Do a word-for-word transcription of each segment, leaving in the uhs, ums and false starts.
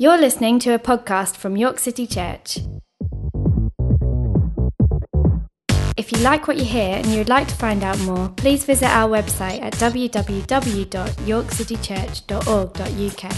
You're listening to a podcast from York City Church. If you like what you hear and you would like to find out more, please visit our website at w w w dot york city church dot org dot u k.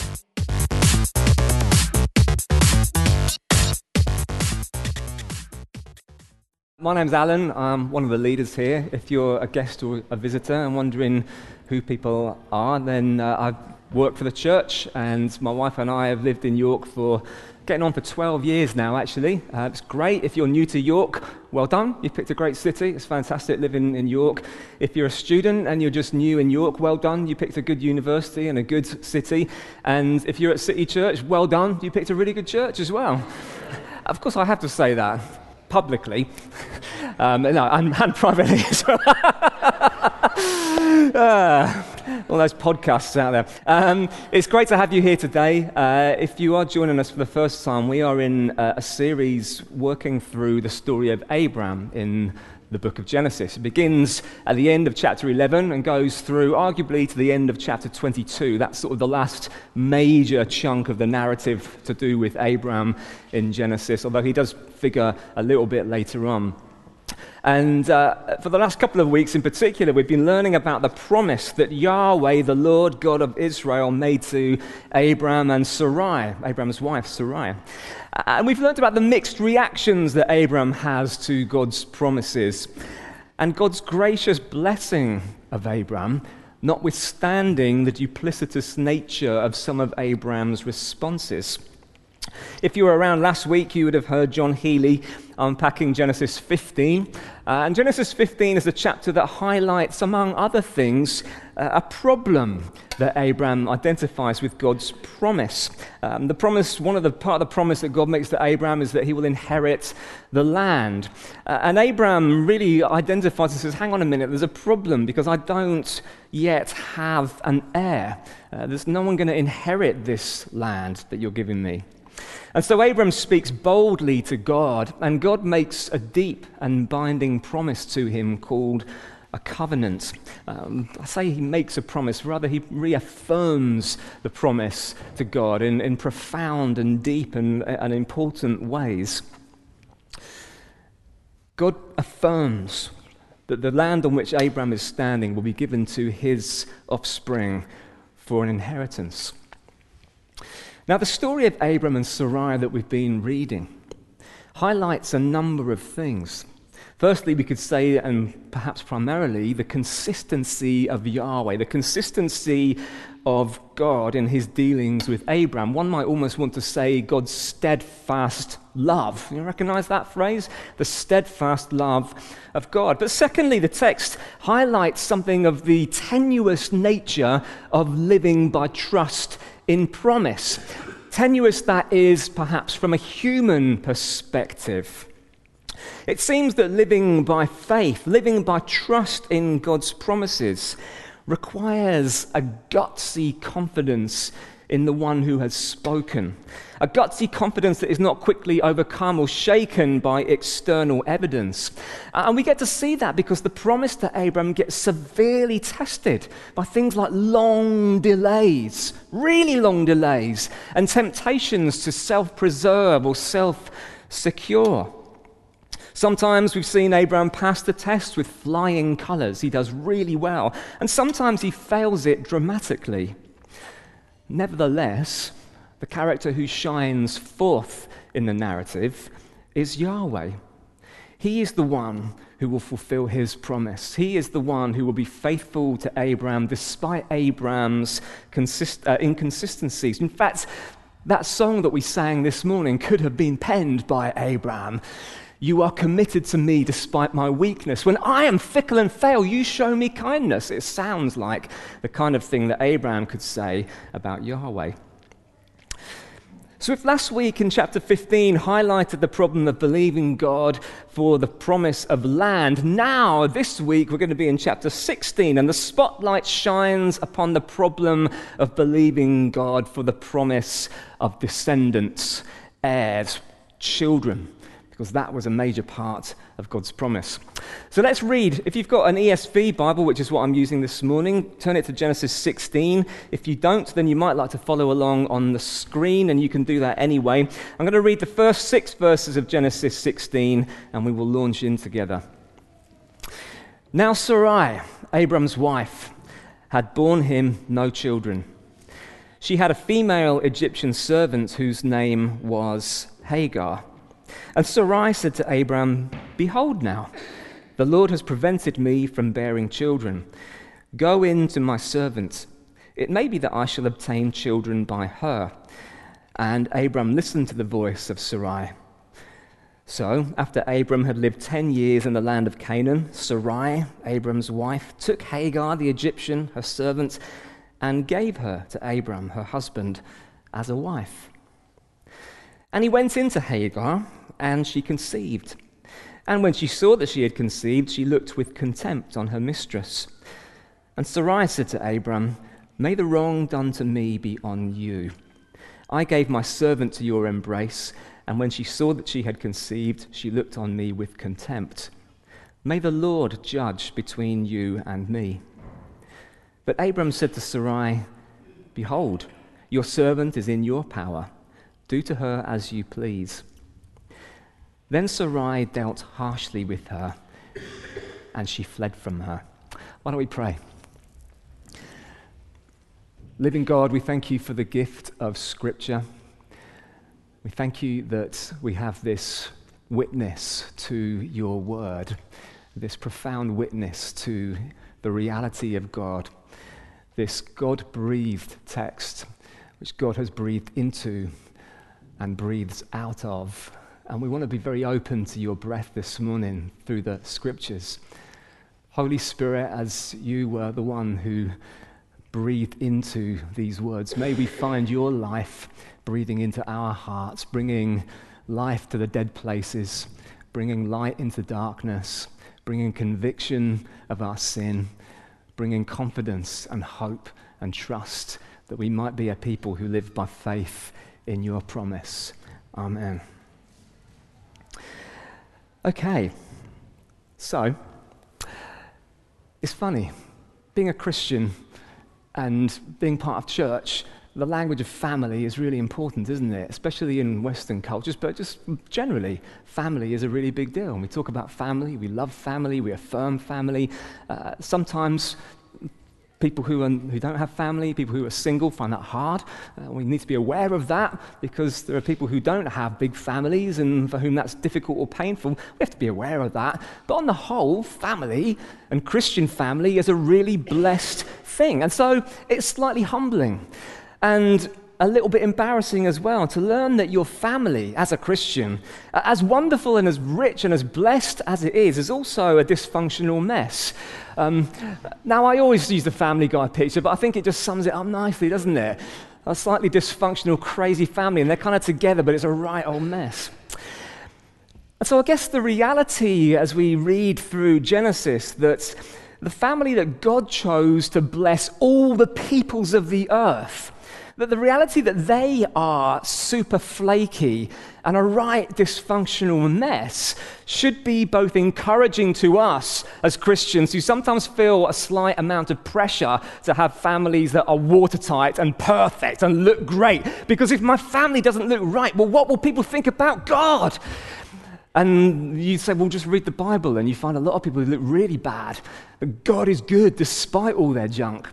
My name's Alan. I'm one of the leaders here. If you're a guest or a visitor and wondering who people are, then uh, I've worked for the church, and my wife and I have lived in York for getting on for twelve years now, actually. Uh, it's great. If you're new to York, well done. You've picked a great city. It's fantastic living in York. If you're a student and you're just new in York, well done. You picked a good university and a good city. And if you're at City Church, well done. You picked a really good church as well. Of course, I have to say that publicly, um, no, and, and privately as well. uh, all those podcasts out there. Um, it's great to have you here today. Uh, if you are joining us for the first time, we are in uh, a series working through the story of Abraham in the book of Genesis. It begins at the end of chapter eleven and goes through arguably to the end of chapter twenty-two. That's sort of the last major chunk of the narrative to do with Abraham in Genesis, although he does figure a little bit later on. And uh, for the last couple of weeks in particular, we've been learning about the promise that Yahweh, the Lord God of Israel, made to Abraham and Sarai, Abraham's wife, Sarai. And we've learned about the mixed reactions that Abraham has to God's promises and God's gracious blessing of Abraham, notwithstanding the duplicitous nature of some of Abraham's responses. If you were around last week, you would have heard John Healy unpacking Genesis fifteen. Uh, and Genesis fifteen is a chapter that highlights, among other things, uh, a problem that Abraham identifies with God's promise. Um, the promise, one of the part of the promise that God makes to Abraham is that he will inherit the land. Uh, and Abraham really identifies and says, hang on a minute, there's a problem because I don't yet have an heir. Uh, there's no one going to inherit this land that you're giving me. And so Abraham speaks boldly to God, and God makes a deep and binding promise to him called a covenant. Um, I say he makes a promise, rather he reaffirms the promise to God in, in profound and deep and, and important ways. God affirms that the land on which Abraham is standing will be given to his offspring for an inheritance. Now, the story of Abram and Sarai that we've been reading highlights a number of things. Firstly, we could say, and perhaps primarily, the consistency of Yahweh, the consistency of God in his dealings with Abram. One might almost want to say God's steadfast love. You recognize that phrase? The steadfast love of God. But secondly, the text highlights something of the tenuous nature of living by trust in promise. Tenuous, that is, perhaps from a human perspective. It seems that living by faith, living by trust in God's promises, requires a gutsy confidence in the one who has spoken. A gutsy confidence that is not quickly overcome or shaken by external evidence. And we get to see that because the promise to Abram gets severely tested by things like long delays, really long delays, and temptations to self-preserve or self-secure. Sometimes we've seen Abraham pass the test with flying colours. He does really well. And sometimes he fails it dramatically. Nevertheless, the character who shines forth in the narrative is Yahweh. He is the one who will fulfill his promise. He is the one who will be faithful to Abraham despite Abraham's consist- uh, inconsistencies. In fact, that song that we sang this morning could have been penned by Abraham. You are committed to me despite my weakness. When I am fickle and fail, you show me kindness. It sounds like the kind of thing that Abraham could say about Yahweh. So if last week in chapter fifteen highlighted the problem of believing God for the promise of land, now this week we're going to be in chapter sixteen, and the spotlight shines upon the problem of believing God for the promise of descendants, heirs, children. because that was a major part of God's promise. So let's read. If you've got an E S V Bible, which is what I'm using this morning, turn it to Genesis sixteen. If you don't, then you might like to follow along on the screen, and you can do that anyway. I'm going to read the first six verses of Genesis sixteen, and we will launch in together. Now Sarai, Abram's wife, had borne him no children. She had a female Egyptian servant whose name was Hagar. And Sarai said to Abram, "Behold now, the Lord has prevented me from bearing children. Go in to my servant. It may be that I shall obtain children by her." And Abram listened to the voice of Sarai. So, after Abram had lived ten years in the land of Canaan, Sarai, Abram's wife, took Hagar the Egyptian, her servant, and gave her to Abram, her husband, as a wife. And he went into Hagar, and she conceived. And when she saw that she had conceived, she looked with contempt on her mistress. And Sarai said to Abram, "May the wrong done to me be on you. I gave my servant to your embrace, and when she saw that she had conceived, she looked on me with contempt. May the Lord judge between you and me." But Abram said to Sarai, "Behold, your servant is in your power. Do to her as you please." Then Sarai dealt harshly with her, and she fled from her. Why don't we pray? Living God, we thank you for the gift of Scripture. We thank you that we have this witness to your word, this profound witness to the reality of God, this God-breathed text, which God has breathed into and breathes out of. And we want to be very open to your breath this morning through the Scriptures. Holy Spirit, as you were the one who breathed into these words, may we find your life breathing into our hearts, bringing life to the dead places, bringing light into darkness, bringing conviction of our sin, bringing confidence and hope and trust that we might be a people who live by faith in your promise. Amen. Okay, so it's funny, being a Christian and being part of church, the language of family is really important, isn't it? Especially in Western cultures, but just generally, family is a really big deal. And we talk about family, we love family, we affirm family. Uh, sometimes people who, are, who don't have family, people who are single find that hard. Uh, we need to be aware of that because there are people who don't have big families and for whom that's difficult or painful. We have to be aware of that. But on the whole, family and Christian family is a really blessed thing. And so it's slightly humbling and a little bit embarrassing as well to learn that your family as a Christian, as wonderful and as rich and as blessed as it is, is also a dysfunctional mess. Um, now, I always use the Family Guy picture, but I think it just sums it up nicely, doesn't it? A slightly dysfunctional, crazy family, and they're kind of together, but it's a right old mess. And so I guess the reality as we read through Genesis that the family that God chose to bless all the peoples of the earth, that the reality that they are super flaky and a right dysfunctional mess should be both encouraging to us as Christians who sometimes feel a slight amount of pressure to have families that are watertight and perfect and look great. Because if my family doesn't look right, well, what will people think about God? And you say, well, just read the Bible, and you find a lot of people who look really bad, but God is good despite all their junk.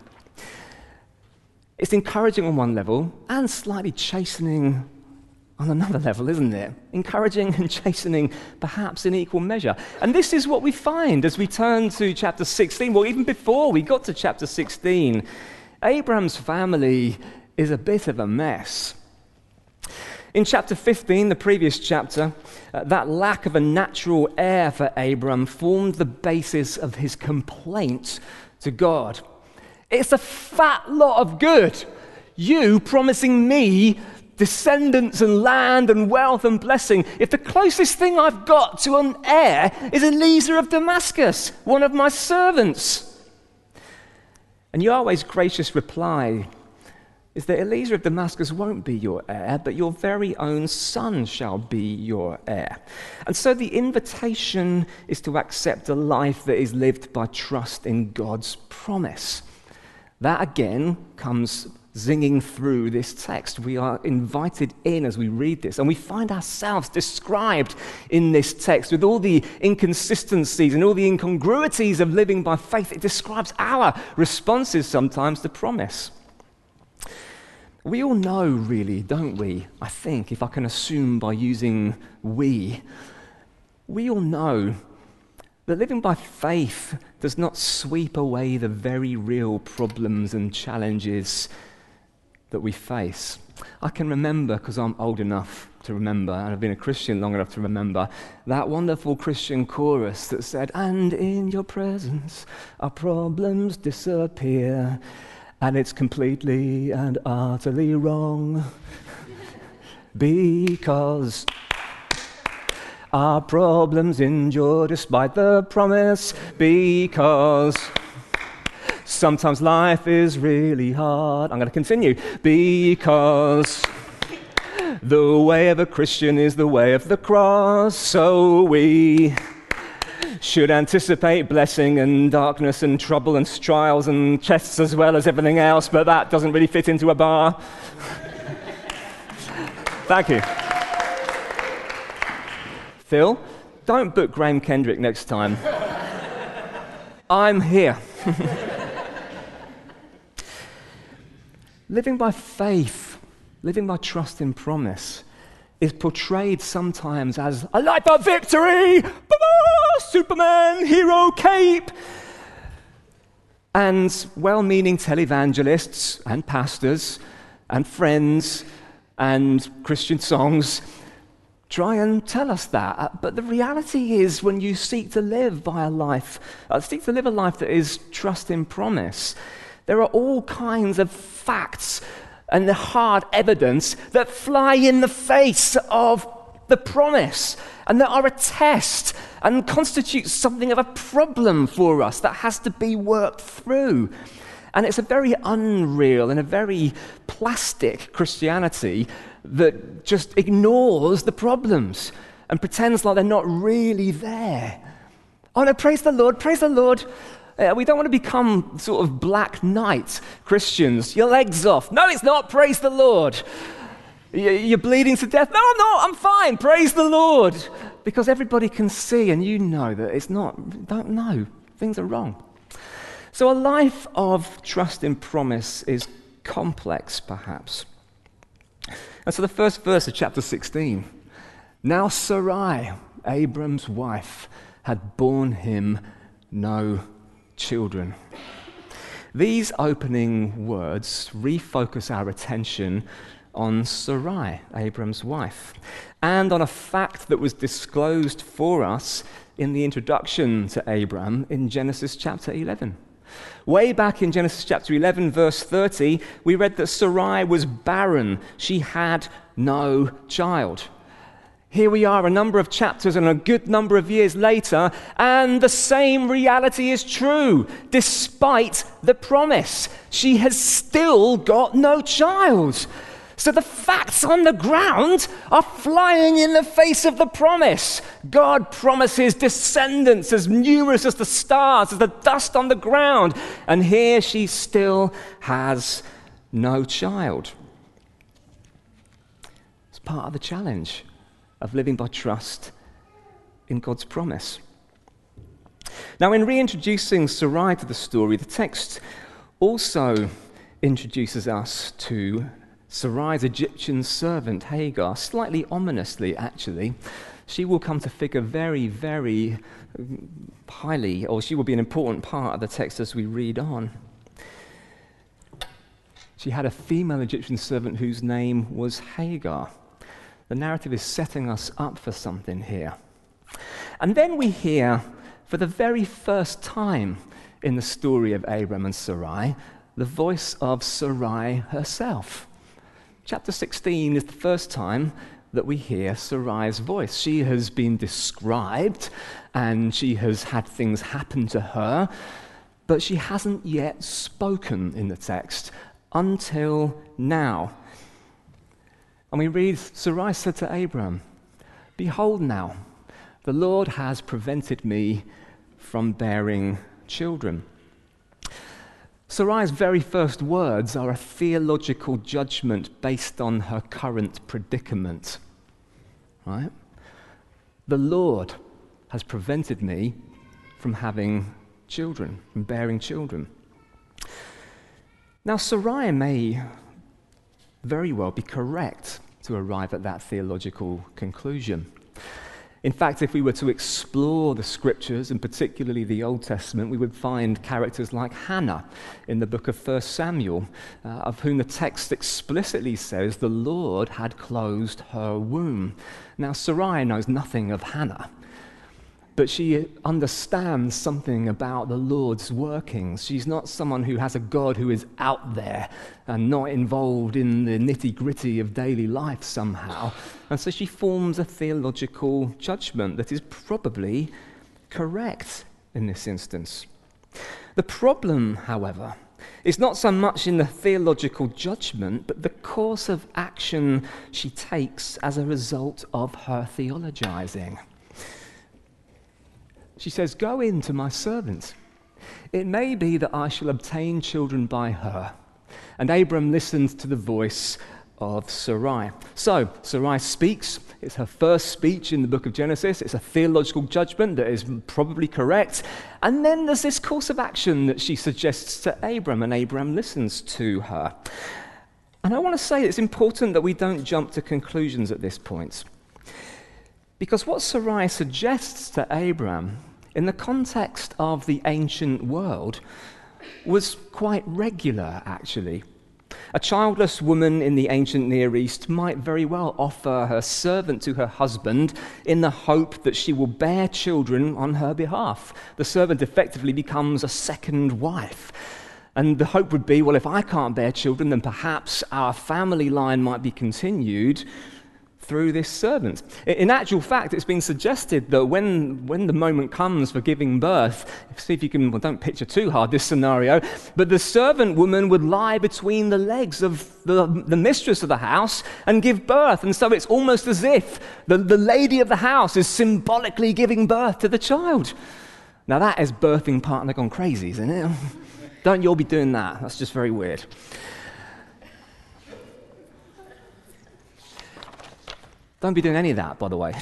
It's encouraging on one level and slightly chastening on another level, isn't it? Encouraging and chastening perhaps in equal measure. And this is what we find as we turn to chapter sixteen. Well, even before we got to chapter sixteen, Abraham's family is a bit of a mess. In chapter fifteen, the previous chapter, uh, that lack of a natural heir for Abram formed the basis of his complaint to God. It's a fat lot of good. You promising me descendants and land and wealth and blessing, if the closest thing I've got to an heir is Eliezer of Damascus, one of my servants. And Yahweh's gracious reply is that Eliezer of Damascus won't be your heir, but your very own son shall be your heir. And so the invitation is to accept a life that is lived by trust in God's promise. That again comes zinging through this text. We are invited in as we read this, and we find ourselves described in this text with all the inconsistencies and all the incongruities of living by faith. It describes our responses sometimes to promise. We all know, really, don't we? I think, if I can assume by using we, we all know that living by faith does not sweep away the very real problems and challenges that we face. I can remember, because I'm old enough to remember, and I've been a Christian long enough to remember, that wonderful Christian chorus that said, "And in your presence our problems disappear, and it's completely and utterly wrong, because our problems endure despite the promise, because sometimes life is really hard." I'm going to continue. Because the way of a Christian is the way of the cross, so we should anticipate blessing and darkness and trouble and trials and tests as well as everything else, but that doesn't really fit into a bar. Thank you. Phil, don't book Graham Kendrick next time. I'm here. Living by faith, living by trust in promise, is portrayed sometimes as a life of victory, Superman, hero cape. And well-meaning televangelists and pastors and friends and Christian songs try and tell us that. But the reality is, when you seek to live by a life, uh, seek to live a life that is trust in promise, there are all kinds of facts and the hard evidence that fly in the face of the promise and that are a test and constitute something of a problem for us that has to be worked through. And it's a very unreal and a very plastic Christianity that just ignores the problems and pretends like they're not really there. Oh no, praise the Lord, praise the Lord. Uh, we don't want to become sort of Black Knight Christians. Your leg's off. No, it's not. Praise the Lord. You're bleeding to death. No, I'm not. I'm fine. Praise the Lord. Because everybody can see, and you know that it's not. Don't know. Things are wrong. So a life of trust in promise is complex, perhaps. And so the first verse of chapter sixteen. Now Sarai, Abram's wife, had borne him no children. These opening words refocus our attention on Sarai, Abram's wife, and on a fact that was disclosed for us in the introduction to Abram in Genesis chapter eleven. Way back in Genesis chapter eleven, verse thirty, we read that Sarai was barren. She had no child. Here we are a number of chapters and a good number of years later, and the same reality is true. Despite the promise, she has still got no child. So the facts on the ground are flying in the face of the promise. God promises descendants as numerous as the stars, as the dust on the ground. And here she still has no child. It's part of the challenge of living by trust in God's promise. Now, in reintroducing Sarai to the story, the text also introduces us to Sarai's Egyptian servant, Hagar, slightly ominously, actually. She will come to figure very, very highly, or she will be an important part of the text as we read on. She had a female Egyptian servant whose name was Hagar. The narrative is setting us up for something here. And then we hear, for the very first time in the story of Abram and Sarai, the voice of Sarai herself. Chapter sixteen is the first time that we hear Sarai's voice. She has been described and she has had things happen to her, but she hasn't yet spoken in the text until now. And we read, Sarai said to Abram, behold now, the Lord has prevented me from bearing children. Sarai's very first words are a theological judgment based on her current predicament. Right? The Lord has prevented me from having children, from bearing children. Now, Sarai may very well be correct to arrive at that theological conclusion. In fact, if we were to explore the scriptures, and particularly the Old Testament, we would find characters like Hannah in the book of First Samuel, uh, of whom the text explicitly says the Lord had closed her womb. Now, Sarai knows nothing of Hannah, but she understands something about the Lord's workings. She's not someone who has a God who is out there and not involved in the nitty-gritty of daily life somehow. And so she forms a theological judgment that is probably correct in this instance. The problem, however, is not so much in the theological judgment, but the course of action she takes as a result of her theologizing. She says, go in to my servant. It may be that I shall obtain children by her. And Abram listened to the voice of Sarai. So, Sarai speaks. It's her first speech in the book of Genesis. It's a theological judgment that is probably correct. And then there's this course of action that she suggests to Abram, and Abram listens to her. And I want to say it's important that we don't jump to conclusions at this point. Because what Sarai suggests to Abram, in the context of the ancient world, was quite regular, actually. A childless woman in the ancient Near East might very well offer her servant to her husband in the hope that she will bear children on her behalf. The servant effectively becomes a second wife. And the hope would be, well, if I can't bear children, then perhaps our family line might be continued through this servant. In actual fact, it's been suggested that when, when the moment comes for giving birth, see if you can, well, don't picture too hard this scenario, but the servant woman would lie between the legs of the, the mistress of the house and give birth. And so it's almost as if the, the lady of the house is symbolically giving birth to the child. Now that is birthing partner gone crazy, isn't it? Don't you all be doing that. That's just very weird. Don't be doing any of that, by the way.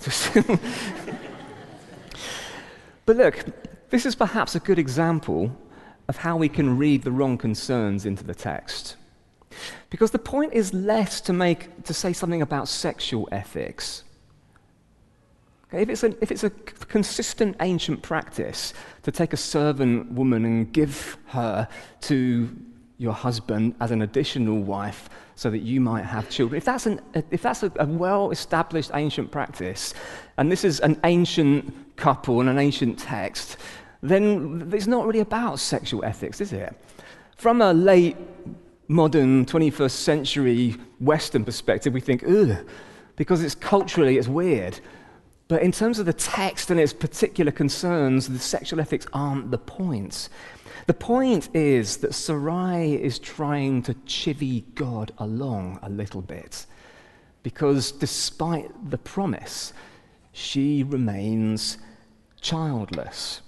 But look, this is perhaps a good example of how we can read the wrong concerns into the text. Because the point is less to make to say something about sexual ethics. Okay, if it's a, if it's a consistent ancient practice to take a servant woman and give her to your husband as an additional wife so that you might have children. If that's, an, if that's a, a well-established ancient practice, and this is an ancient couple and an ancient text, then it's not really about sexual ethics, is it? From a late modern twenty-first century Western perspective, we think, ugh, because it's culturally, it's weird. But in terms of the text and its particular concerns, the sexual ethics aren't the point. The point is that Sarai is trying to chivvy God along a little bit, because despite the promise, she remains childless.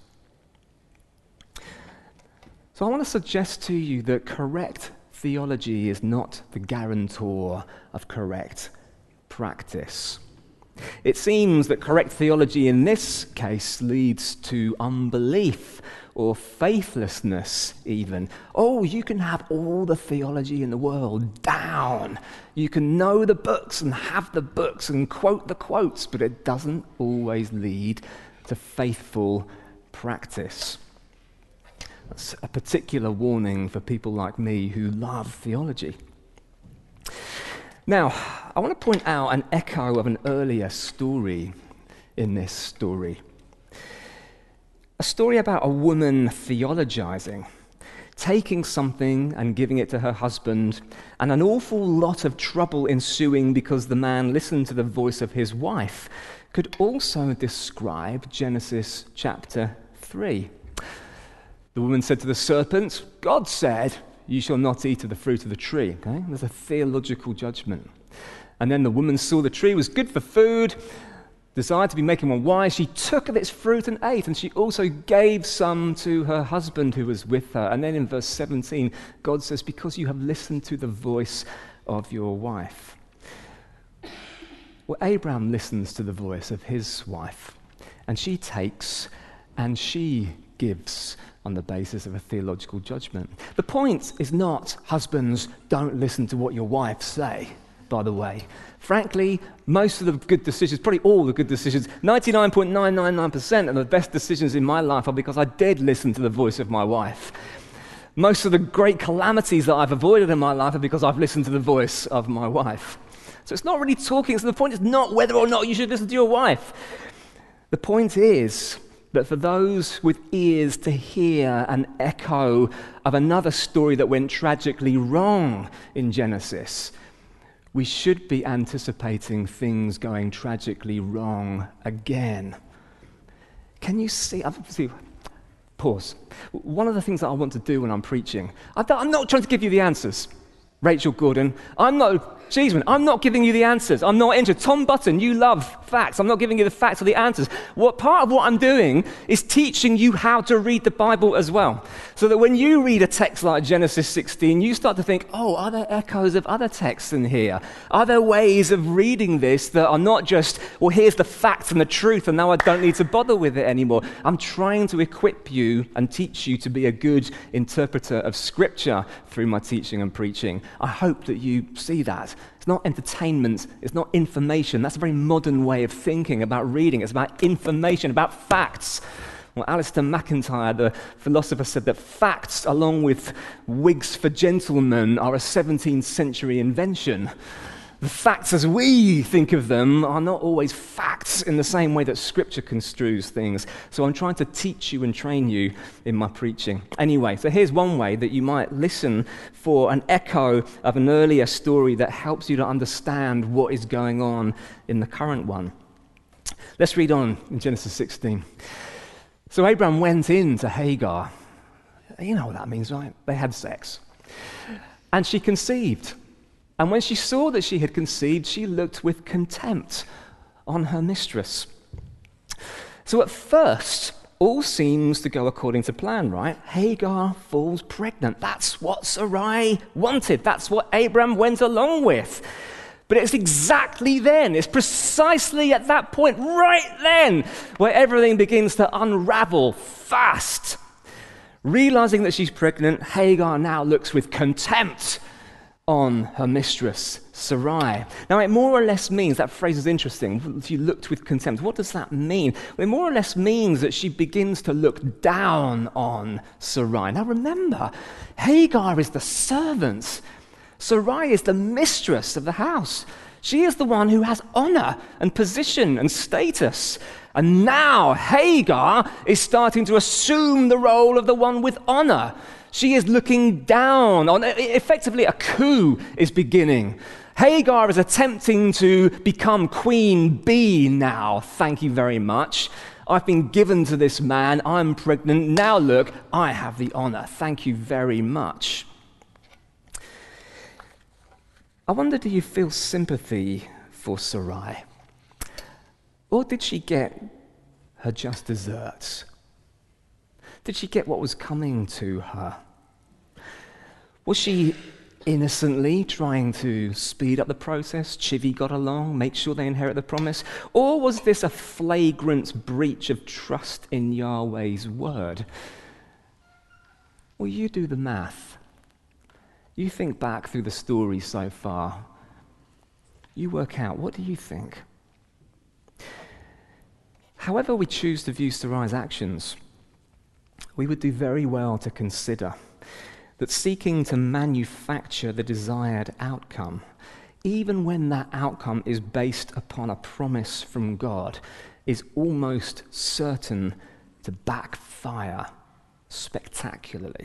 So I want to suggest to you that correct theology is not the guarantor of correct practice. It seems that correct theology in this case leads to unbelief or faithlessness even. Oh, you can have all the theology in the world down. You can know the books and have the books and quote the quotes, but it doesn't always lead to faithful practice. That's a particular warning for people like me who love theology. Now, I want to point out an echo of an earlier story in this story. A story about a woman theologizing, taking something and giving it to her husband, and an awful lot of trouble ensuing because the man listened to the voice of his wife, could also describe Genesis chapter three. The woman said to the serpent, God said, you shall not eat of the fruit of the tree. Okay? There's a theological judgment. And then the woman saw the tree was good for food, desired to be making one wise. She took of its fruit and ate, and she also gave some to her husband who was with her. And then in verse seventeen, God says, because you have listened to the voice of your wife. Well, Abraham listens to the voice of his wife, and she takes and she gives on the basis of a theological judgment. The point is not, husbands, don't listen to what your wives say, by the way. Frankly, most of the good decisions, probably all the good decisions, ninety-nine point nine nine nine percent of the best decisions in my life are because I did listen to the voice of my wife. Most of the great calamities that I've avoided in my life are because I've listened to the voice of my wife. So it's not really talking, so the point is not whether or not you should listen to your wife. The point is that for those with ears to hear an echo of another story that went tragically wrong in Genesis, we should be anticipating things going tragically wrong again. Can you see? see pause. One of the things that I want to do when I'm preaching, I'm not trying to give you the answers. Rachel Gordon, I'm not, Cheeseman, I'm not giving you the answers. I'm not interested. Tom Button, you love facts. I'm not giving you the facts or the answers. What part of what I'm doing is teaching you how to read the Bible as well. So that when you read a text like Genesis sixteen, you start to think, oh, are there echoes of other texts in here? Are there ways of reading this that are not just, well, here's the facts and the truth, and now I don't need to bother with it anymore. I'm trying to equip you and teach you to be a good interpreter of Scripture through my teaching and preaching. I hope that you see that. It's not entertainment, it's not information. That's a very modern way of thinking about reading. It's about information, about facts. Well, Alistair McIntyre, the philosopher, said that facts, along with wigs for gentlemen, are a seventeenth century invention. The facts as we think of them are not always facts in the same way that Scripture construes things. So I'm trying to teach you and train you in my preaching. Anyway, so here's one way that you might listen for an echo of an earlier story that helps you to understand what is going on in the current one. Let's read on in Genesis sixteen. So Abraham went in to Hagar. You know what that means, right? They had sex. And she conceived. And when she saw that she had conceived, she looked with contempt on her mistress. So at first, all seems to go according to plan, right? Hagar falls pregnant. That's what Sarai wanted. That's what Abraham went along with. But it's exactly then, it's precisely at that point, right then, where everything begins to unravel fast. Realizing that she's pregnant, Hagar now looks with contempt on her mistress, Sarai. Now, it more or less means, that phrase is interesting, she looked with contempt. What does that mean? Well, it more or less means that she begins to look down on Sarai. Now, remember, Hagar is the servant. Sarai is the mistress of the house. She is the one who has honor and position and status. And now Hagar is starting to assume the role of the one with honor. She is looking down on, effectively a coup is beginning. Hagar is attempting to become Queen Bee now. Thank you very much. I've been given to this man. I'm pregnant. Now look, I have the honor. Thank you very much. I wonder, do you feel sympathy for Sarai? Or did she get her just desserts? Did she get what was coming to her? Was she innocently trying to speed up the process, chivvy got along, make sure they inherit the promise? Or was this a flagrant breach of trust in Yahweh's word? Well, you do the math. You think back through the story so far. You work out, what do you think? However we choose to view Sarai's actions, we would do very well to consider that seeking to manufacture the desired outcome, even when that outcome is based upon a promise from God, is almost certain to backfire spectacularly.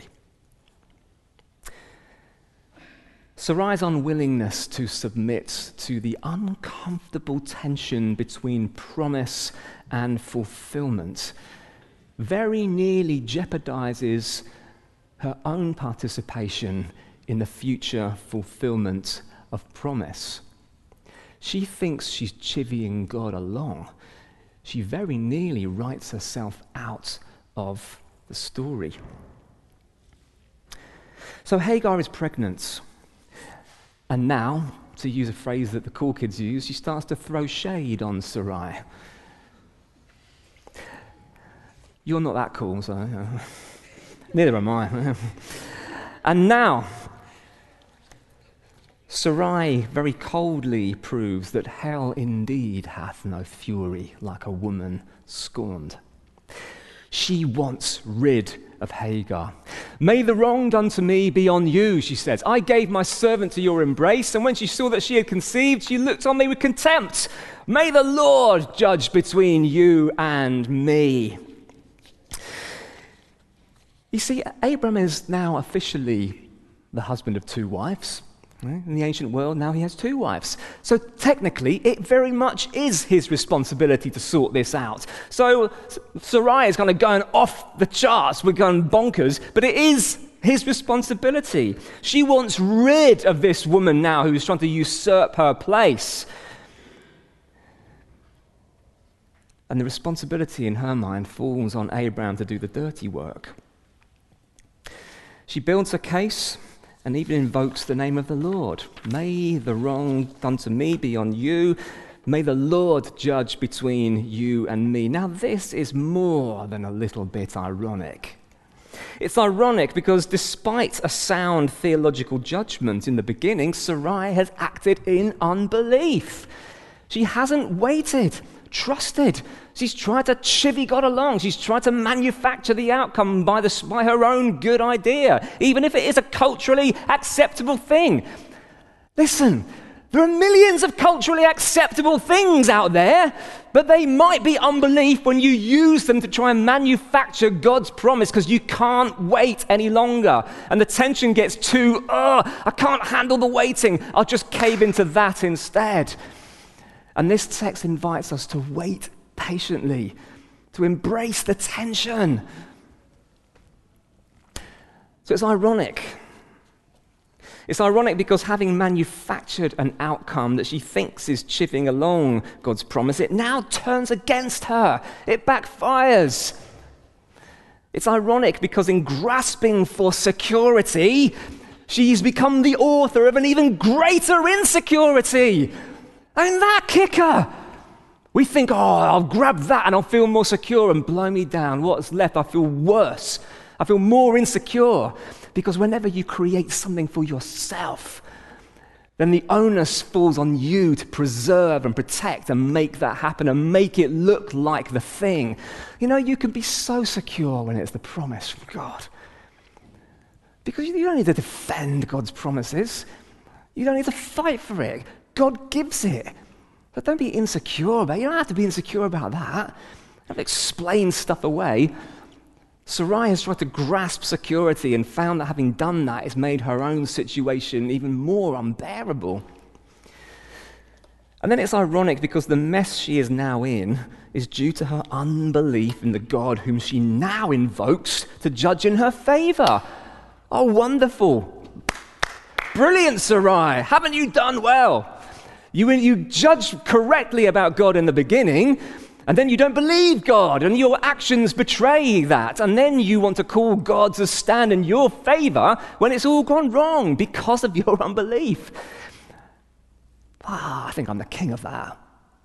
Sarai's unwillingness to submit to the uncomfortable tension between promise and fulfillment very nearly jeopardizes her own participation in the future fulfillment of promise. She thinks she's chivying God along. She very nearly writes herself out of the story. So Hagar is pregnant, and now, to use a phrase that the cool kids use, she starts to throw shade on Sarai. You're not that cool, so uh, neither am I. And now, Sarai very coldly proves that hell indeed hath no fury like a woman scorned. She wants rid of Hagar. May the wrong done to me be on you, she says. I gave my servant to your embrace, and when she saw that she had conceived, she looked on me with contempt. May the Lord judge between you and me. You see, Abram is now officially the husband of two wives. In the ancient world, now he has two wives. So technically, it very much is his responsibility to sort this out. So Sarai is kind of going off the charts, we're going bonkers, but it is his responsibility. She wants rid of this woman now who's trying to usurp her place. And the responsibility in her mind falls on Abraham to do the dirty work. She builds a case and even invokes the name of the Lord. May the wrong done to me be on you. May the Lord judge between you and me. Now, this is more than a little bit ironic. It's ironic because despite a sound theological judgment in the beginning, Sarai has acted in unbelief. She hasn't waited, trusted. She's tried to chivvy God along. She's tried to manufacture the outcome by, the, by her own good idea, even if it is a culturally acceptable thing. Listen, there are millions of culturally acceptable things out there, but they might be unbelief when you use them to try and manufacture God's promise because you can't wait any longer. And the tension gets too, oh, I can't handle the waiting. I'll just cave into that instead. And this text invites us to wait patiently, to embrace the tension. So it's ironic. It's ironic because having manufactured an outcome that she thinks is chivying along God's promise, it now turns against her. It backfires. It's ironic because in grasping for security, she's become the author of an even greater insecurity. Ain't that kicker? We think, oh, I'll grab that and I'll feel more secure, and blow me down. What's left? I feel worse. I feel more insecure. Because whenever you create something for yourself, then the onus falls on you to preserve and protect and make that happen and make it look like the thing. You know, you can be so secure when it's the promise from God. Because you don't need to defend God's promises. You don't need to fight for it. God gives it. But don't be insecure about it. You don't have to be insecure about that. You have to explain stuff away. Sarai has tried to grasp security and found that having done that, it's made her own situation even more unbearable. And then it's ironic because the mess she is now in is due to her unbelief in the God whom she now invokes to judge in her favor. Oh, wonderful. Brilliant, Sarai. Haven't you done well? You, you judge correctly about God in the beginning, and then you don't believe God, and your actions betray that. And then you want to call God to stand in your favor when it's all gone wrong because of your unbelief. Ah, I think I'm the king of that.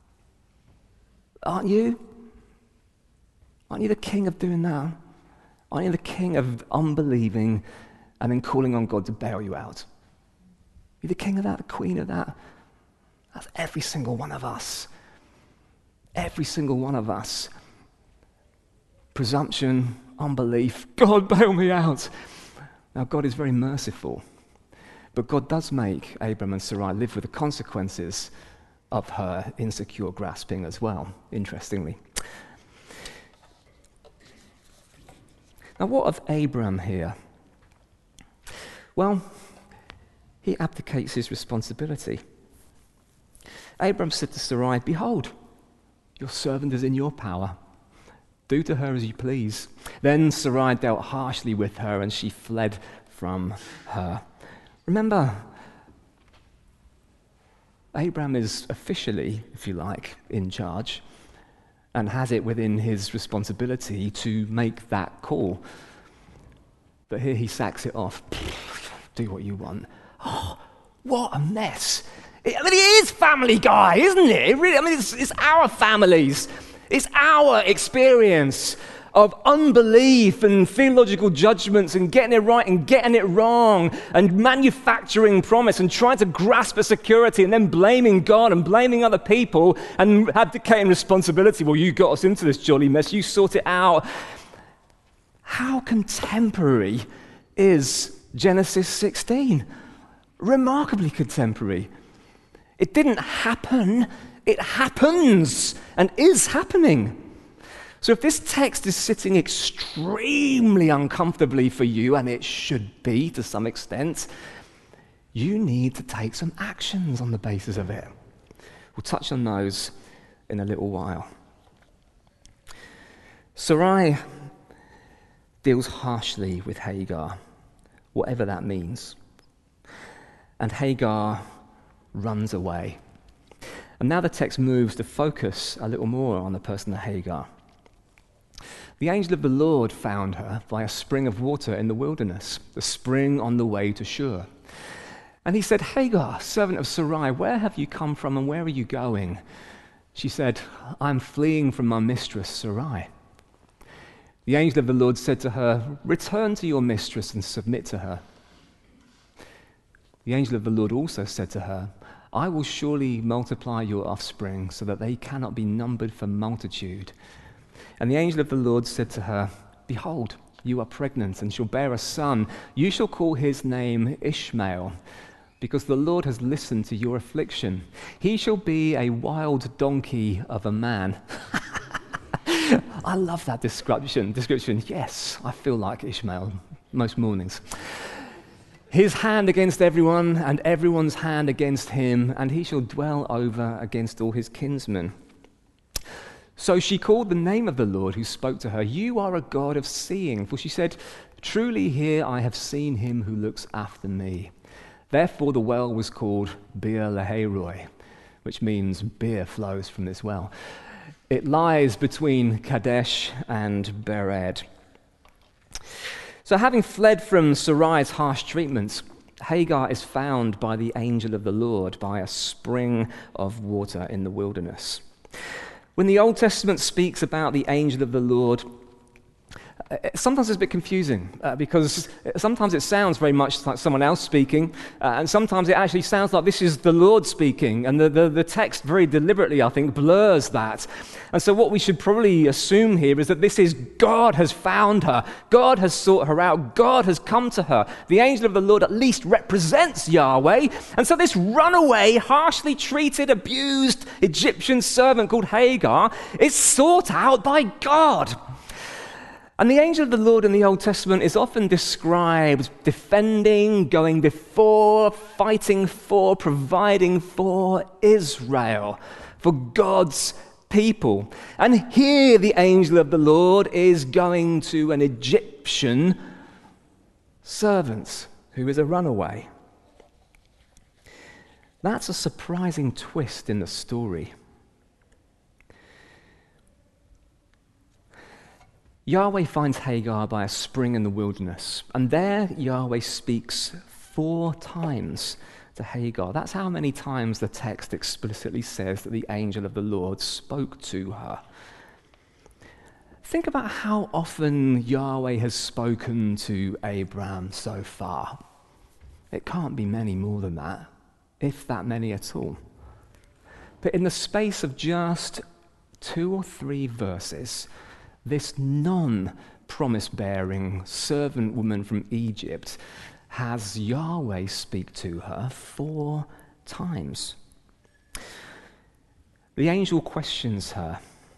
Aren't you? Aren't you the king of doing that? Aren't you the king of unbelieving and then calling on God to bail you out? You're the king of that, the queen of that. That's every single one of us. Every single one of us. Presumption, unbelief, God bail me out. Now God is very merciful, but God does make Abram and Sarai live with the consequences of her insecure grasping as well, interestingly. Now what of Abram here? Well, he abdicates his responsibility. Abram said to Sarai, behold, your servant is in your power. Do to her as you please." Then Sarai dealt harshly with her, and she fled from her. Remember, Abraham is officially, if you like, in charge, and has it within his responsibility to make that call. But here he sacks it off. Do what you want. Oh, what a mess. It, I mean, it is Family Guy, isn't it? It really, I mean, it's, it's our families. It's our experience of unbelief and theological judgments and getting it right and getting it wrong and manufacturing promise and trying to grasp a security and then blaming God and blaming other people and abdicating responsibility. Well, you got us into this jolly mess. You sort it out. How contemporary is Genesis sixteen? Remarkably contemporary. It didn't happen. It happens and is happening. So if this text is sitting extremely uncomfortably for you, and it should be to some extent, you need to take some actions on the basis of it. We'll touch on those in a little while. Sarai deals harshly with Hagar, whatever that means. And Hagar runs away. And now the text moves to focus a little more on the person of Hagar. The angel of the Lord found her by a spring of water in the wilderness, the spring on the way to Shur. And he said, "Hagar, servant of Sarai, where have you come from and where are you going?" She said, "I'm fleeing from my mistress Sarai." The angel of the Lord said to her, "Return to your mistress and submit to her." The angel of the Lord also said to her, "I will surely multiply your offspring so that they cannot be numbered for multitude." And the angel of the Lord said to her, "Behold, you are pregnant and shall bear a son. You shall call his name Ishmael, because the Lord has listened to your affliction. He shall be a wild donkey of a man." I love that description. Description. Yes, I feel like Ishmael most mornings. "His hand against everyone, and everyone's hand against him, and he shall dwell over against all his kinsmen." So she called the name of the Lord who spoke to her, "You are a God of seeing." For she said, "Truly here I have seen him who looks after me." Therefore the well was called Beer Lahairoi, which means beer flows from this well. It lies between Kadesh and Bered. So having fled from Sarai's harsh treatments, Hagar is found by the angel of the Lord by a spring of water in the wilderness. When the Old Testament speaks about the angel of the Lord, sometimes it's a bit confusing uh, because sometimes it sounds very much like someone else speaking, uh, and sometimes it actually sounds like this is the Lord speaking, and the, the, the text very deliberately, I think, blurs that. And so what we should probably assume here is that this is God has found her, God has sought her out, God has come to her. The angel of the Lord at least represents Yahweh, and so this runaway, harshly treated, abused Egyptian servant called Hagar is sought out by God. And the angel of the Lord in the Old Testament is often described defending, going before, fighting for, providing for Israel, for God's people. And here the angel of the Lord is going to an Egyptian servant who is a runaway. That's a surprising twist in the story. Yahweh finds Hagar by a spring in the wilderness, and there Yahweh speaks four times to Hagar. That's how many times the text explicitly says that the angel of the Lord spoke to her. Think about how often Yahweh has spoken to Abraham so far. It can't be many more than that, if that many at all. But in the space of just two or three verses, this non-promise-bearing servant woman from Egypt has Yahweh speak to her four times. The angel questions her.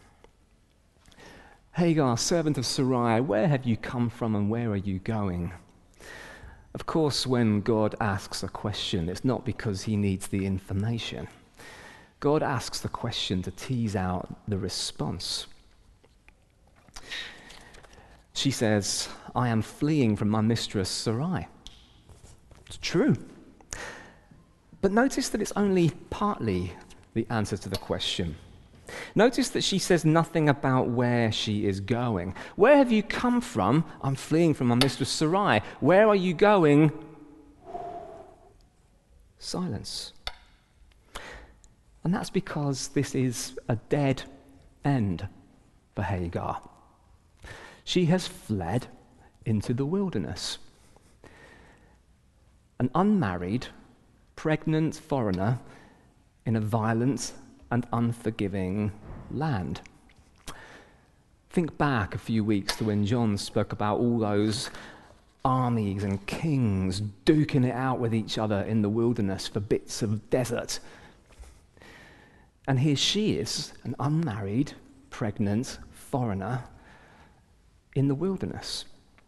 "Hagar, servant of Sarai, where have you come from and where are you going?" Of course, when God asks a question, it's not because he needs the information. God asks the question to tease out the response. She says, I am fleeing from my mistress Sarai. It's true. But notice that it's only partly the answer to the question. Notice that she says nothing about where she is going. Where have you come from? I'm fleeing from my mistress Sarai. Where are you going? Silence. And that's because this is a dead end for Hagar. She has fled into the wilderness. An unmarried, pregnant foreigner in a violent and unforgiving land. Think back a few weeks to when John spoke about all those armies and kings duking it out with each other in the wilderness for bits of desert. And here she is, an unmarried, pregnant foreigner in the wilderness.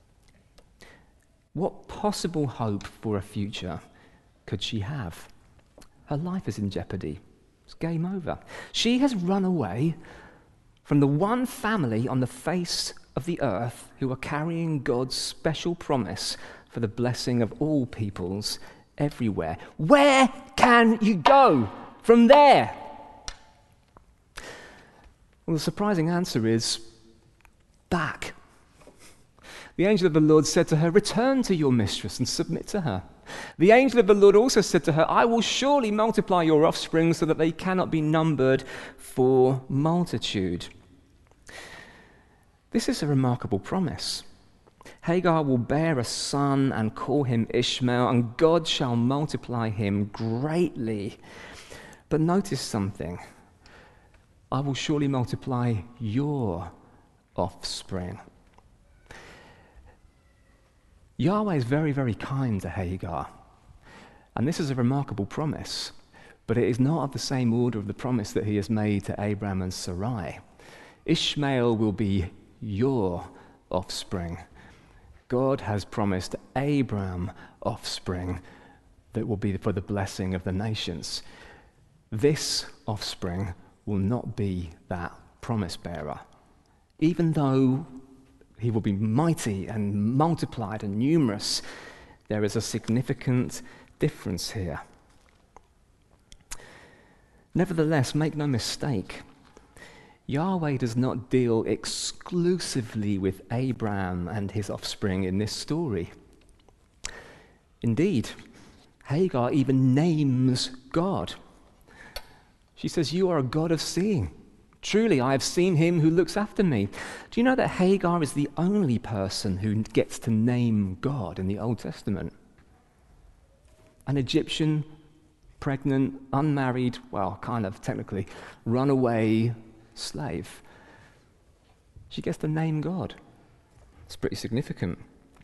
What possible hope for a future could she have? Her life is in jeopardy. It's game over. She has run away from the one family on the face of the earth who are carrying God's special promise for the blessing of all peoples everywhere. Where can you go from there? Well, the surprising answer is back. The angel of the Lord said to her, return to your mistress and submit to her. The angel of the Lord also said to her, I will surely multiply your offspring so that they cannot be numbered for multitude. This is a remarkable promise. Hagar will bear a son and call him Ishmael, and God shall multiply him greatly. But notice something. I will surely multiply your offspring. Yahweh is very, very kind to Hagar. And this is a remarkable promise, but it is not of the same order of the promise that he has made to Abraham and Sarai. Ishmael will be your offspring. God has promised Abraham offspring that will be for the blessing of the nations. This offspring will not be that promise bearer. Even though he will be mighty and multiplied and numerous, there is a significant difference here. Nevertheless, make no mistake, Yahweh does not deal exclusively with Abraham and his offspring in this story. Indeed, Hagar even names God. She says, you are a God of seeing. Truly, I have seen him who looks after me. Do you know that Hagar is the only person who gets to name God in the Old Testament? An Egyptian, pregnant, unmarried, well, kind of technically, runaway slave. She gets to name God. It's pretty significant.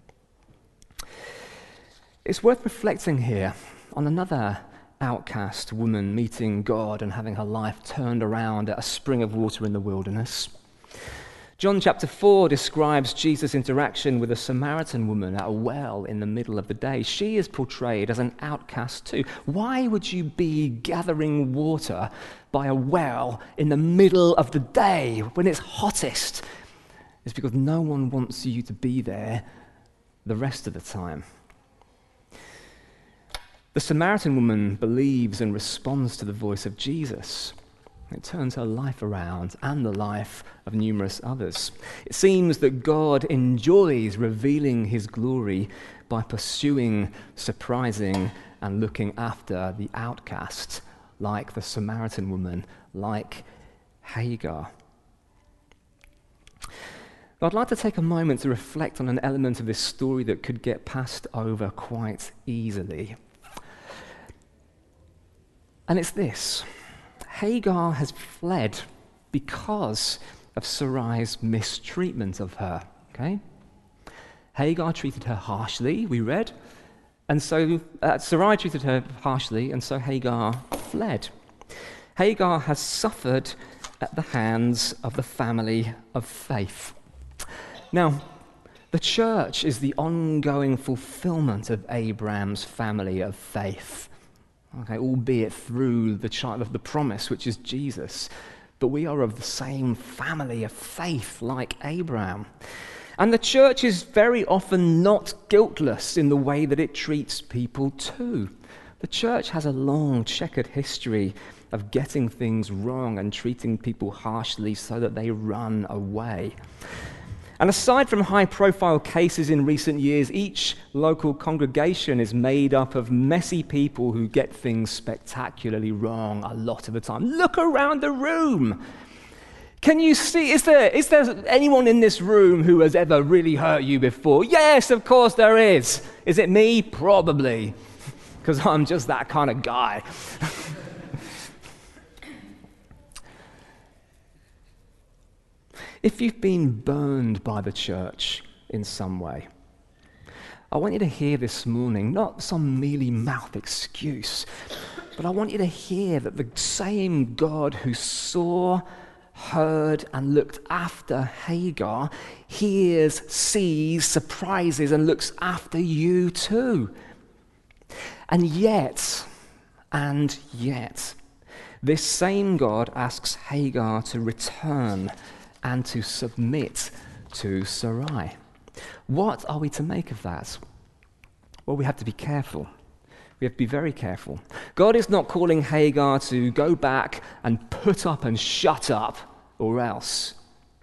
It's worth reflecting here on another outcast woman meeting God and having her life turned around at a spring of water in the wilderness. John chapter four describes Jesus' interaction with a Samaritan woman at a well in the middle of the day. She is portrayed as an outcast too. Why would you be gathering water by a well in the middle of the day when it's hottest? It's because no one wants you to be there the rest of the time. The Samaritan woman believes and responds to the voice of Jesus. It turns her life around and the life of numerous others. It seems that God enjoys revealing his glory by pursuing, surprising, and looking after the outcast, like the Samaritan woman, like Hagar. I'd like to take a moment to reflect on an element of this story that could get passed over quite easily. And it's this. Hagar has fled because of Sarai's mistreatment of her. Okay? Hagar treated her harshly, we read, and so uh, Sarai treated her harshly, and so Hagar fled. Hagar has suffered at the hands of the family of faith. Now, the church is the ongoing fulfillment of Abraham's family of faith. Okay, albeit through the child of the promise, which is Jesus. But we are of the same family of faith like Abraham. And the church is very often not guiltless in the way that it treats people too. The church has a long, checkered history of getting things wrong and treating people harshly so that they run away. And aside from high-profile cases in recent years, each local congregation is made up of messy people who get things spectacularly wrong a lot of the time. Look around the room. Can you see, is there, is there anyone in this room who has ever really hurt you before? Yes, of course there is. Is it me? Probably, because I'm just that kind of guy. If you've been burned by the church in some way, I want you to hear this morning, not some mealy-mouthed excuse, but I want you to hear that the same God who saw, heard, and looked after Hagar hears, sees, surprises, and looks after you too. And yet, and yet, this same God asks Hagar to return and to submit to Sarai. What are we to make of that? Well, we have to be careful. We have to be very careful. God is not calling Hagar to go back and put up and shut up, or else.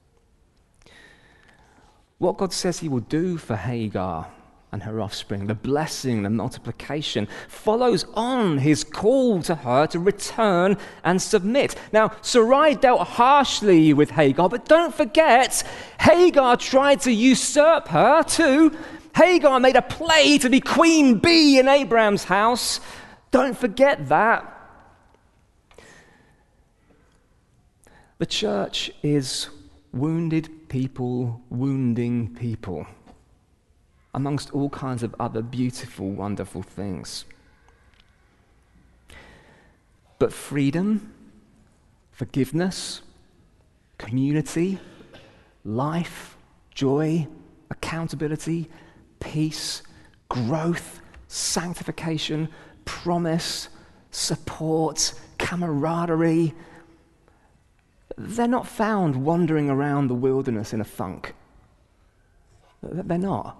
What God says he will do for Hagar and her offspring, the blessing, the multiplication, follows on his call to her to return and submit. Now, Sarai dealt harshly with Hagar, but don't forget, Hagar tried to usurp her too. Hagar made a play to be queen bee in Abraham's house. Don't forget that. The church is wounded people wounding people, amongst all kinds of other beautiful, wonderful things. But freedom, forgiveness, community, life, joy, accountability, peace, growth, sanctification, promise, support, camaraderie, they're not found wandering around the wilderness in a funk. They're not.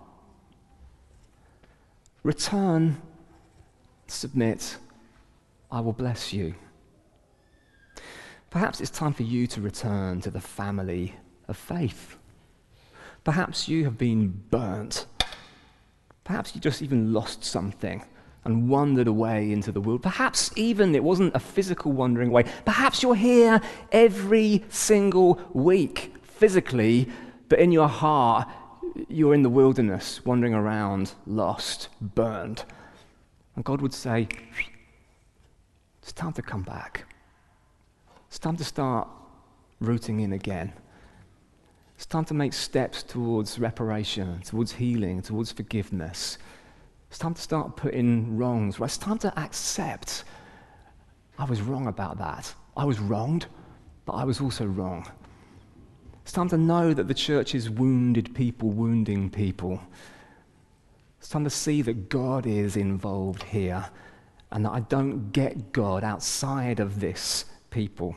Return, submit, I will bless you. Perhaps it's time for you to return to the family of faith. Perhaps you have been burnt. Perhaps you just even lost something and wandered away into the world. Perhaps even it wasn't a physical wandering away. Perhaps you're here every single week physically, but in your heart, you're in the wilderness, wandering around, lost, burned. And God would say, it's time to come back. It's time to start rooting in again. It's time to make steps towards reparation, towards healing, towards forgiveness. It's time to start putting wrongs right. It's time to accept, I was wrong about that. I was wronged, but I was also wrong. It's time to know that the church is wounded people wounding people. It's time to see that God is involved here and that I don't get God outside of this people.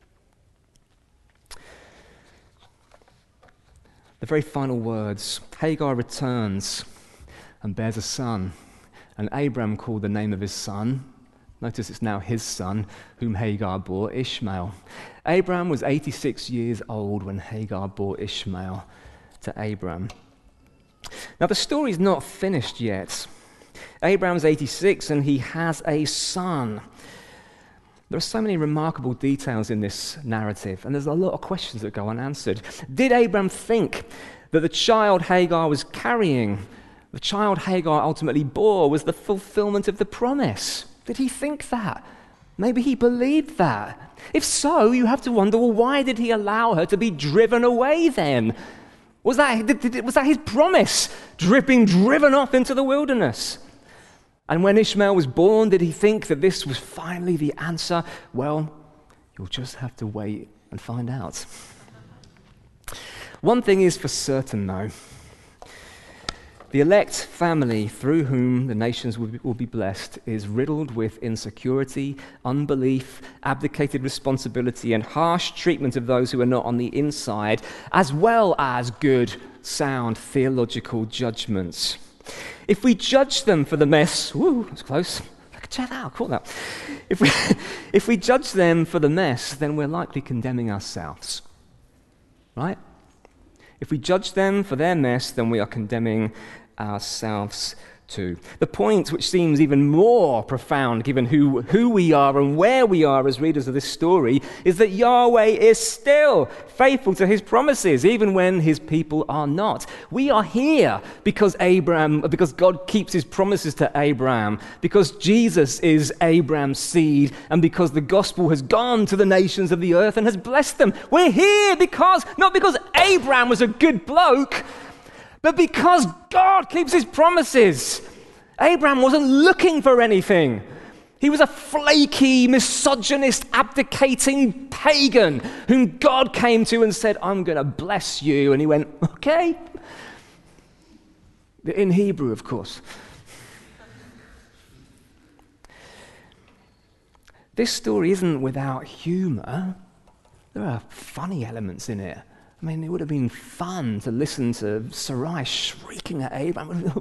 The very final words, Hagar returns and bears a son, and Abram called the name of his son, notice it's now his son, whom Hagar bore, Ishmael. Abram was eighty-six years old when Hagar bore Ishmael to Abram. Now the story's not finished yet. Abram's eighty-six and he has a son. There are so many remarkable details in this narrative, and there's a lot of questions that go unanswered. Did Abram think that the child Hagar was carrying, the child Hagar ultimately bore, was the fulfillment of the promise? Did he think that? Maybe he believed that. If so, you have to wonder, well, why did he allow her to be driven away then? Was that, did, did, was that his promise, being driven off into the wilderness? And when Ishmael was born, did he think that this was finally the answer? Well, you'll just have to wait and find out. One thing is for certain, though. The elect family through whom the nations will be, will be blessed is riddled with insecurity, unbelief, abdicated responsibility, and harsh treatment of those who are not on the inside, as well as good sound theological judgments. If we judge them for the mess, woo, that's close. Check that out, caught that. If we, if we judge them for the mess, then we're likely condemning ourselves, right? If we judge them for their mess, then we are condemning ourselves too. The point, which seems even more profound given who, who we are and where we are as readers of this story, is that Yahweh is still faithful to his promises, even when his people are not. We are here because Abraham, because God keeps his promises to Abraham, because Jesus is Abraham's seed, and because the gospel has gone to the nations of the earth and has blessed them. We're here because, not because Abraham was a good bloke, but because God keeps his promises. Abraham wasn't looking for anything. He was a flaky, misogynist, abdicating pagan whom God came to and said, I'm going to bless you. And he went, okay. In Hebrew, of course. This story isn't without humor. There are funny elements in it. I mean, it would have been fun to listen to Sarai shrieking at Abraham.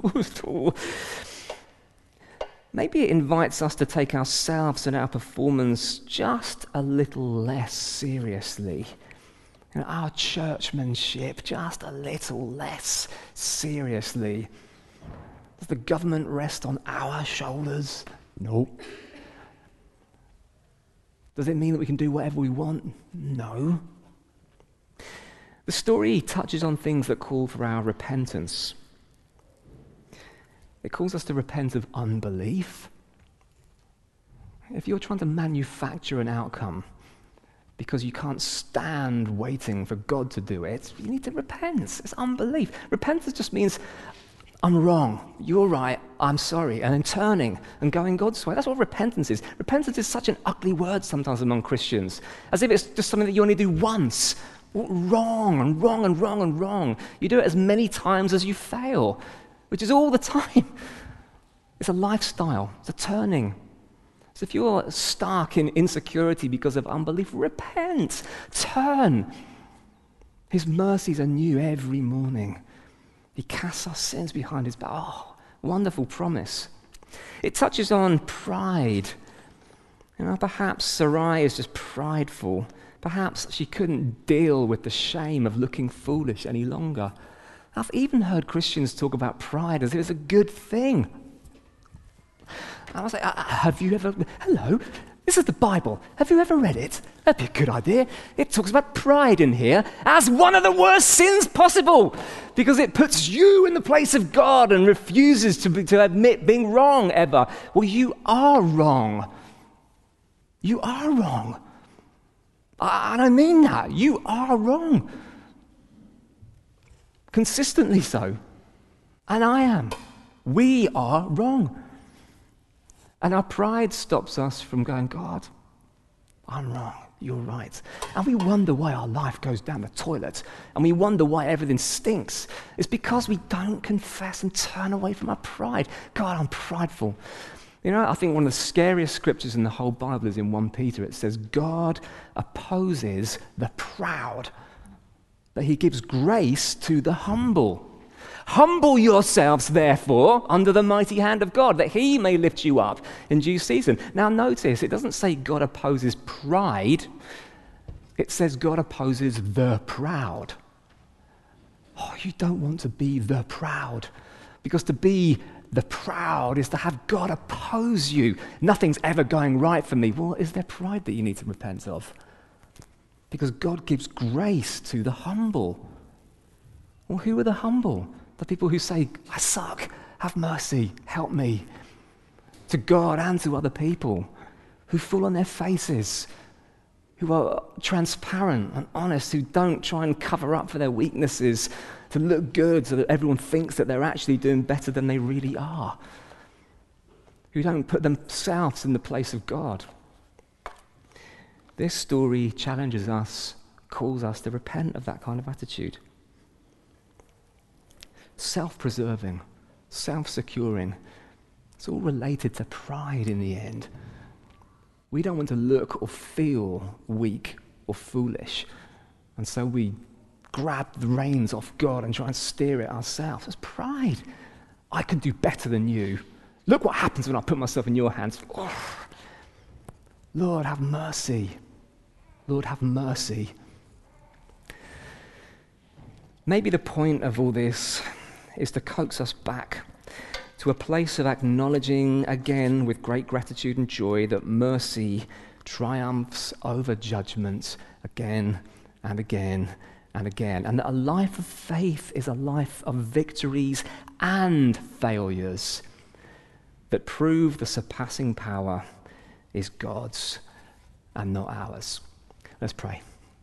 Maybe it invites us to take ourselves and our performance just a little less seriously. You know, our churchmanship just a little less seriously. Does the government rest on our shoulders? No. Does it mean that we can do whatever we want? No. The story touches on things that call for our repentance. It calls us to repent of unbelief. If you're trying to manufacture an outcome because you can't stand waiting for God to do it, you need to repent. It's unbelief. Repentance just means, I'm wrong, you're right, I'm sorry, and then turning and going God's way. That's what repentance is. Repentance is such an ugly word sometimes among Christians, as if it's just something that you only do once. Wrong and wrong and wrong and wrong. You do it as many times as you fail, which is all the time. It's a lifestyle. It's a turning. So if you're stuck in insecurity because of unbelief, repent. Turn. His mercies are new every morning. He casts our sins behind his back. Oh, wonderful promise. It touches on pride. You know, perhaps Sarai is just prideful. Perhaps she couldn't deal with the shame of looking foolish any longer. I've even heard Christians talk about pride as if it's a good thing. I was like, have you ever, hello, this is the Bible. Have you ever read it? That'd be a good idea. It talks about pride in here as one of the worst sins possible because it puts you in the place of God and refuses to, be, to admit being wrong ever. Well, you are wrong. You are wrong. And I mean that. You are wrong. Consistently so. And I am. We are wrong. And our pride stops us from going, God, I'm wrong. You're right. And we wonder why our life goes down the toilet. And we wonder why everything stinks. It's because we don't confess and turn away from our pride. God, I'm prideful. You know, I think one of the scariest scriptures in the whole Bible is in First Peter. It says, God opposes the proud, but he gives grace to the humble. Humble yourselves, therefore, under the mighty hand of God, that he may lift you up in due season. Now notice, it doesn't say God opposes pride. It says God opposes the proud. Oh, you don't want to be the proud, because to be the proud is to have God oppose you. Nothing's ever going right for me. Well, is there pride that you need to repent of? Because God gives grace to the humble. Well, who are the humble? The people who say, I suck, have mercy, help me. To God and to other people, who fall on their faces, who are transparent and honest, who don't try and cover up for their weaknesses to look good so that everyone thinks that they're actually doing better than they really are, who don't put themselves in the place of God. This story challenges us, calls us to repent of that kind of attitude. Self-preserving, self-securing, it's all related to pride in the end. We don't want to look or feel weak or foolish, and so we grab the reins off God and try and steer it ourselves. That's pride. I can do better than you. Look what happens when I put myself in your hands. Oh. Lord, have mercy. Lord, have mercy. Maybe the point of all this is to coax us back to a place of acknowledging again with great gratitude and joy that mercy triumphs over judgment again and again and again, and that a life of faith is a life of victories and failures that prove the surpassing power is God's and not ours. Let's pray.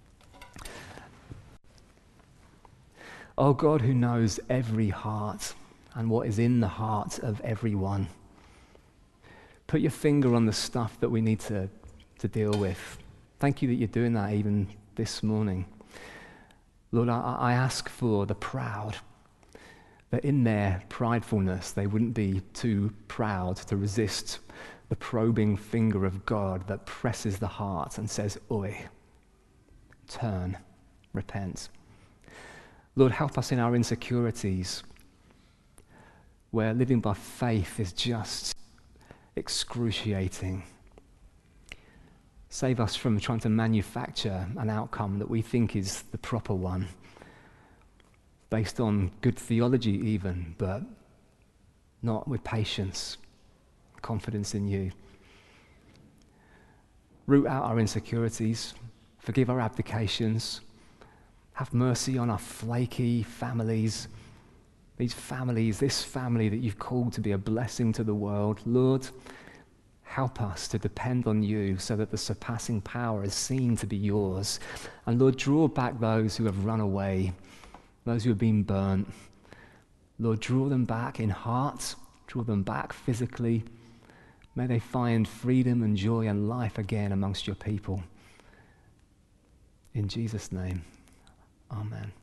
Oh God, who knows every heart and what is in the heart of everyone, put your finger on the stuff that we need to, to deal with. Thank you that you're doing that even this morning. Lord, I, I ask for the proud, that in their pridefulness they wouldn't be too proud to resist the probing finger of God that presses the heart and says, oi, turn, repent. Lord, help us in our insecurities, where living by faith is just excruciating. Save us from trying to manufacture an outcome that we think is the proper one, based on good theology even, but not with patience, confidence in you. Root out our insecurities, forgive our abdications, have mercy on our flaky families, these families, this family that you've called to be a blessing to the world. Lord, help us to depend on you so that the surpassing power is seen to be yours. And Lord, draw back those who have run away, those who have been burnt. Lord, draw them back in heart, draw them back physically. May they find freedom and joy and life again amongst your people. In Jesus' name, amen.